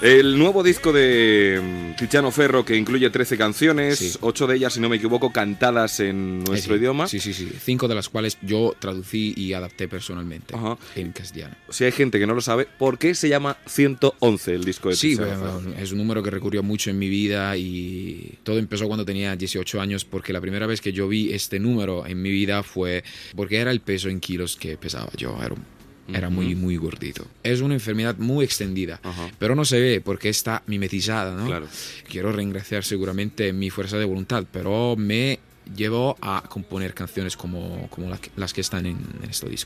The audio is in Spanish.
El nuevo disco de Tiziano Ferro, que incluye 13 canciones, Sí. 8 de ellas, si no me equivoco, cantadas en nuestro Sí. idioma. Sí. 5 de las cuales yo traducí y adapté personalmente Ajá. en castellano. Si hay gente que no lo sabe, ¿por qué se llama 111 el disco de Sí, Tiziano Ferro? es un número que recurrió mucho en mi vida y todo empezó cuando tenía 18 años, porque la primera vez que yo vi este número en mi vida fue porque era el peso en kilos que pesaba yo. Era muy gordito. Es una enfermedad muy extendida, pero no se ve porque está mimetizada, ¿no? Claro. Quiero reingrediar seguramente mi fuerza de voluntad, pero me llevó a componer canciones como las que están en este disco.